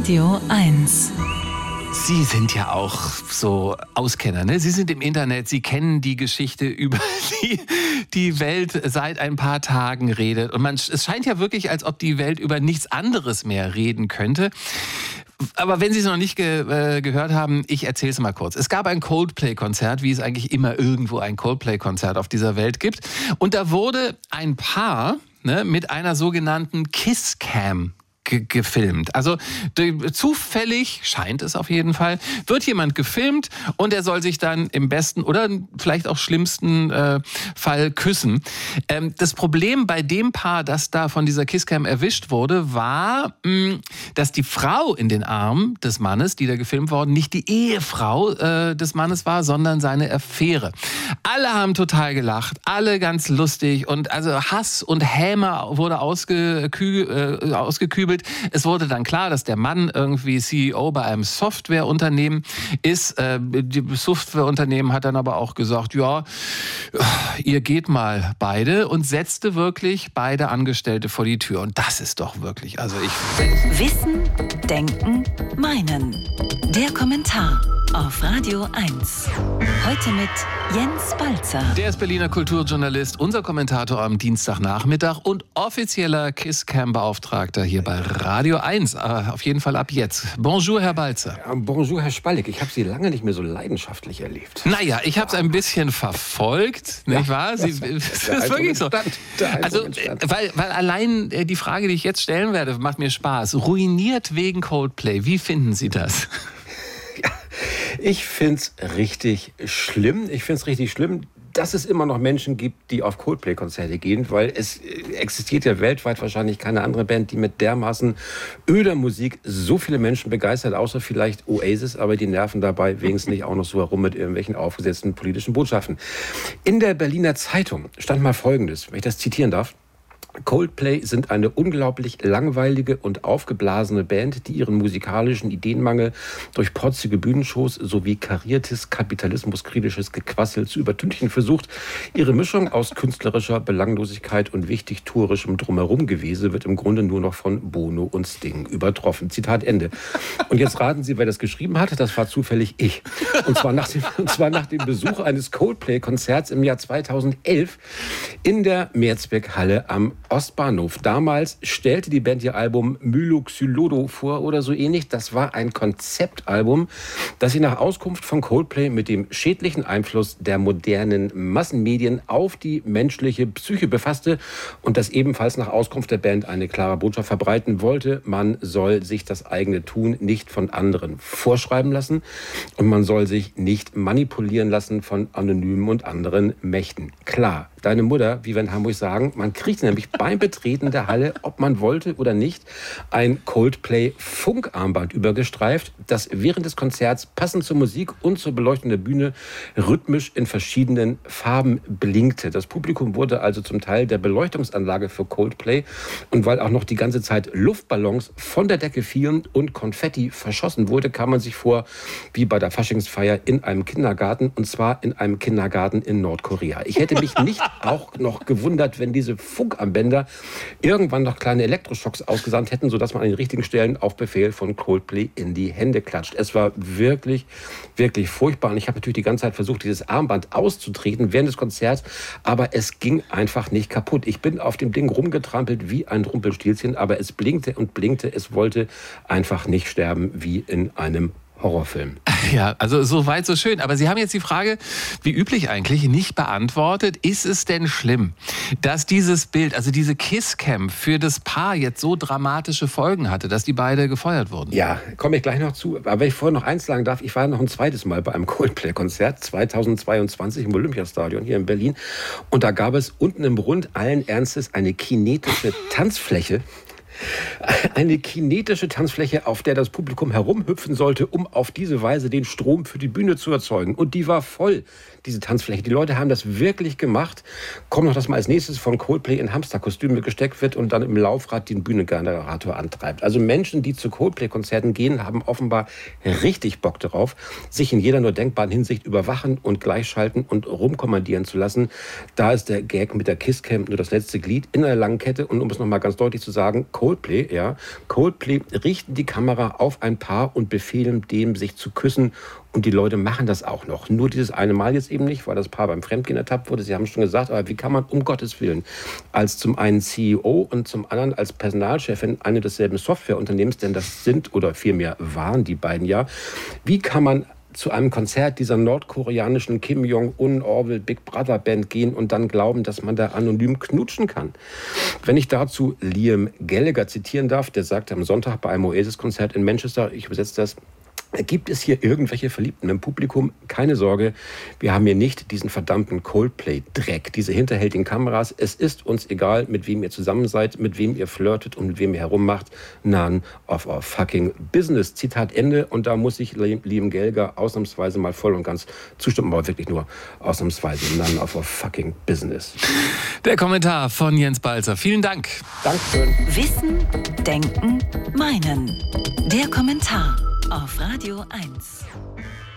Radio 1. Sie sind ja auch so Auskenner, ne? Sie sind im Internet, Sie kennen die Geschichte, über die Welt seit ein paar Tagen redet. Und es scheint ja wirklich, als ob die Welt über nichts anderes mehr reden könnte. Aber wenn Sie es noch nicht gehört haben, ich erzähle es mal kurz. Es gab ein Coldplay-Konzert, wie es eigentlich immer irgendwo ein Coldplay-Konzert auf dieser Welt gibt. Und da wurde ein Paar mit einer sogenannten Kiss-Cam gefilmt. Also zufällig, scheint es auf jeden Fall, wird jemand gefilmt und er soll sich dann im besten oder vielleicht auch schlimmsten Fall küssen. Das Problem bei dem Paar, das da von dieser Kisscam erwischt wurde, war, dass die Frau in den Armen des Mannes, die da gefilmt worden, nicht die Ehefrau des Mannes war, sondern seine Affäre. Alle haben total gelacht, alle ganz lustig und also Hass und Häme wurde ausgekübelt. Es wurde dann klar, dass der Mann irgendwie CEO bei einem Softwareunternehmen ist. Das Softwareunternehmen hat dann aber auch gesagt, ja, ihr geht mal beide und setzte wirklich beide Angestellte vor die Tür. Und das ist doch wirklich, also ich... Wissen, Denken, Meinen. Der Kommentar auf Radio 1. Heute mit Jens Balzer. Der ist Berliner Kulturjournalist, unser Kommentator am Dienstagnachmittag und offizieller Kisscam-Beauftragter hier bei Radio 1. Auf jeden Fall ab jetzt. Bonjour, Herr Balzer. Ja, bonjour, Herr Spalleck. Ich habe Sie lange nicht mehr so leidenschaftlich erlebt. Naja, ich habe es ein bisschen verfolgt, nicht wahr? Das ist wirklich so. Also, weil allein die Frage, die ich jetzt stellen werde, macht mir Spaß. Ruiniert wegen Coldplay. Wie finden Sie das? Ich finde es richtig schlimm. Dass es immer noch Menschen gibt, die auf Coldplay-Konzerte gehen, weil es existiert ja weltweit wahrscheinlich keine andere Band, die mit dermaßen öder Musik so viele Menschen begeistert, außer vielleicht Oasis, aber die nerven dabei wenigstens nicht auch noch so herum mit irgendwelchen aufgesetzten politischen Botschaften. In der Berliner Zeitung stand mal Folgendes, wenn ich das zitieren darf. Coldplay sind eine unglaublich langweilige und aufgeblasene Band, die ihren musikalischen Ideenmangel durch protzige Bühnenshows sowie kariertes, kapitalismuskritisches Gequassel zu übertünchen versucht. Ihre Mischung aus künstlerischer Belanglosigkeit und wichtigtuerischem Drumherumgewese wird im Grunde nur noch von Bono und Sting übertroffen. Zitat Ende. Und jetzt raten Sie, wer das geschrieben hat. Das war zufällig ich. Und zwar nach dem Besuch eines Coldplay-Konzerts im Jahr 2011 in der Mehrzweckhalle am Ostbahnhof. Damals stellte die Band ihr Album Myloxylodo vor oder so ähnlich. Das war ein Konzeptalbum, das sich nach Auskunft von Coldplay mit dem schädlichen Einfluss der modernen Massenmedien auf die menschliche Psyche befasste und das ebenfalls nach Auskunft der Band eine klare Botschaft verbreiten wollte. Man soll sich das eigene Tun nicht von anderen vorschreiben lassen und man soll sich nicht manipulieren lassen von anonymen und anderen Mächten. Klar, deine Mutter, wie wir in Hamburg sagen, man kriegt nämlich beim Betreten der Halle, ob man wollte oder nicht, ein Coldplay-Funkarmband übergestreift, das während des Konzerts passend zur Musik und zur Beleuchtung der Bühne rhythmisch in verschiedenen Farben blinkte. Das Publikum wurde also zum Teil der Beleuchtungsanlage für Coldplay und weil auch noch die ganze Zeit Luftballons von der Decke fielen und Konfetti verschossen wurde, kam man sich vor wie bei der Faschingsfeier in einem Kindergarten und zwar in einem Kindergarten in Nordkorea. Ich hätte mich nicht auch noch gewundert, wenn diese Funkarmbänder irgendwann noch kleine Elektroschocks ausgesandt hätten, sodass man an den richtigen Stellen auf Befehl von Coldplay in die Hände klatscht. Es war wirklich, wirklich furchtbar. Und ich habe natürlich die ganze Zeit versucht, dieses Armband auszutreten während des Konzerts, aber es ging einfach nicht kaputt. Ich bin auf dem Ding rumgetrampelt wie ein Rumpelstilzchen, aber es blinkte und blinkte. Es wollte einfach nicht sterben wie in einem Horrorfilm. Ja, also so weit, so schön. Aber Sie haben jetzt die Frage, wie üblich eigentlich, nicht beantwortet. Ist es denn schlimm, dass dieses Bild, also diese Kisscam für das Paar jetzt so dramatische Folgen hatte, dass die beide gefeuert wurden? Ja, komme ich gleich noch zu. Aber wenn ich vorher noch eins sagen darf, ich war noch ein zweites Mal bei einem Coldplay-Konzert 2022 im Olympiastadion hier in Berlin. Und da gab es unten im Rund allen Ernstes eine kinetische Tanzfläche. Eine kinetische Tanzfläche, auf der das Publikum herumhüpfen sollte, um auf diese Weise den Strom für die Bühne zu erzeugen. Und die war voll, diese Tanzfläche. Die Leute haben das wirklich gemacht. Kommt noch, dass man als nächstes von Coldplay in Hamsterkostüme gesteckt wird und dann im Laufrad den Bühnengenerator antreibt. Also Menschen, die zu Coldplay-Konzerten gehen, haben offenbar richtig Bock darauf, sich in jeder nur denkbaren Hinsicht überwachen und gleichschalten und rumkommandieren zu lassen. Da ist der Gag mit der Kisscam nur das letzte Glied in einer langen Kette. Und um es nochmal ganz deutlich zu sagen, Coldplay, ja. Coldplay richten die Kamera auf ein Paar und befehlen dem, sich zu küssen. Und die Leute machen das auch noch. Nur dieses eine Mal jetzt eben nicht, weil das Paar beim Fremdgehen ertappt wurde. Sie haben schon gesagt, aber wie kann man um Gottes Willen als zum einen CEO und zum anderen als Personalchefin eines desselben Softwareunternehmens, denn das sind oder vielmehr waren die beiden ja, wie kann man zu einem Konzert dieser nordkoreanischen Kim Jong-un Orville Big Brother Band gehen und dann glauben, dass man da anonym knutschen kann? Wenn ich dazu Liam Gallagher zitieren darf, der sagte am Sonntag bei einem Oasis-Konzert in Manchester, ich übersetze das: Gibt es hier irgendwelche Verliebten im Publikum? Keine Sorge, wir haben hier nicht diesen verdammten Coldplay-Dreck, diese hinterhältigen Kameras. Es ist uns egal, mit wem ihr zusammen seid, mit wem ihr flirtet und mit wem ihr herummacht. None of our fucking business. Zitat Ende. Und da muss ich Liam Gallagher ausnahmsweise mal voll und ganz zustimmen, aber wirklich nur ausnahmsweise. None of our fucking business. Der Kommentar von Jens Balzer. Vielen Dank. Dankeschön. Wissen, Denken, Meinen. Der Kommentar auf Radio 1.